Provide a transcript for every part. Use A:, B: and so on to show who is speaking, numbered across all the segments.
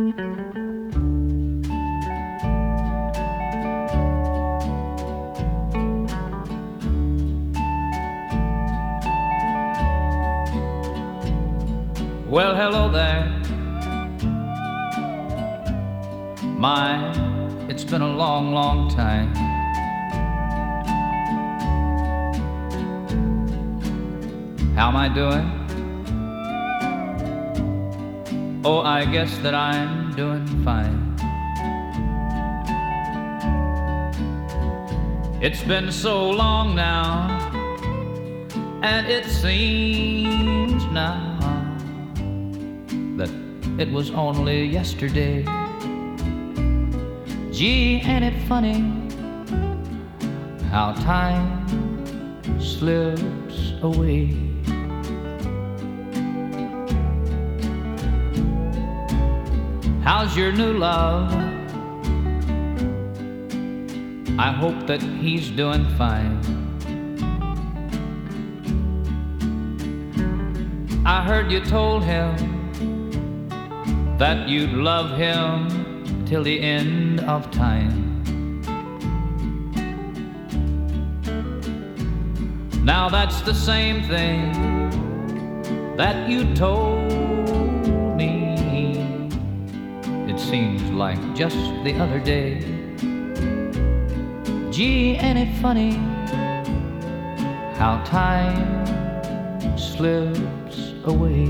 A: Well, hello there. My, it's been a long, long time. How am I doing? Oh, I guess that I'm doing fine. It's been so long now, and it seems now that it was only yesterday. Gee, ain't it funny how time slips away? How's your new love? I hope that he's doing fine. I heard you told him that you'd love him till the end of time. Now that's the same thing that you told me. It seems like just the other day. Gee, ain't it funny how time slips away?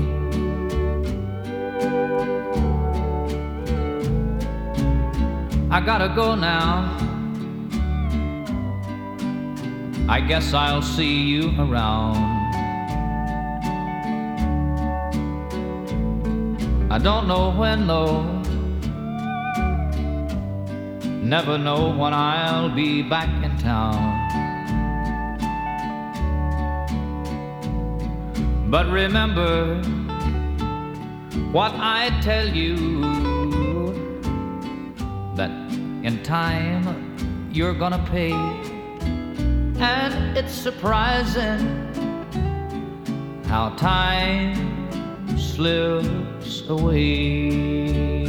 A: I gotta go now. I guess I'll see you around. I don't know when though, never know when I'll be back in town. But remember what I tell you, that in time you're gonna pay. And it's surprising how time slips away.